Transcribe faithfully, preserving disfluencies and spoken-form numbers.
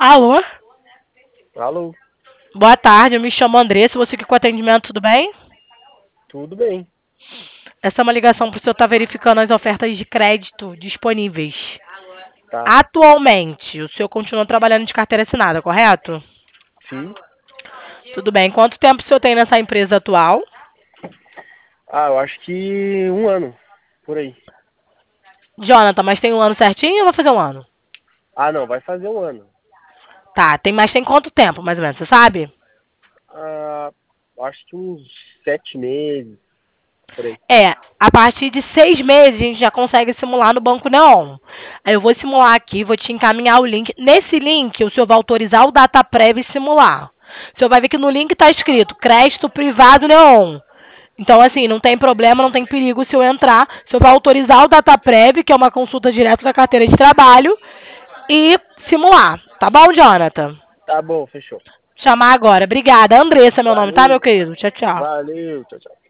Alô? Alô, Boa tarde, eu me chamo Andressa, você aqui com atendimento, tudo bem? tudo bem? Essa é uma ligação para o senhor estar verificando as ofertas de crédito disponíveis. Tá. Atualmente, o senhor continua trabalhando de carteira assinada, correto? Sim. Tudo bem. Quanto tempo o senhor tem nessa empresa atual? Ah, eu acho que um ano, por aí. Jonathan, mas tem um ano certinho ou vai fazer um ano? Ah, não, vai fazer um ano. Tá, tem, mas tem quanto tempo, mais ou menos, você sabe? Ah, eu acho que uns sete meses, por aí. É, a partir de seis meses a gente já consegue simular no Banco Neon. Aí eu vou simular aqui, vou te encaminhar o link. Nesse link, o senhor vai autorizar o Data Prévio e simular. O senhor vai ver que no link está escrito crédito privado Neon. Então, assim, não tem problema, não tem perigo se eu entrar. O senhor vai autorizar o Data Prévio, que é uma consulta direto da carteira de trabalho, e simular. Tá bom, Jonathan? Tá bom, fechou. Chamar agora. Obrigada. Andressa, meu nome, tá, meu Valeu, querido? Tchau, tchau. valeu, tchau, tchau.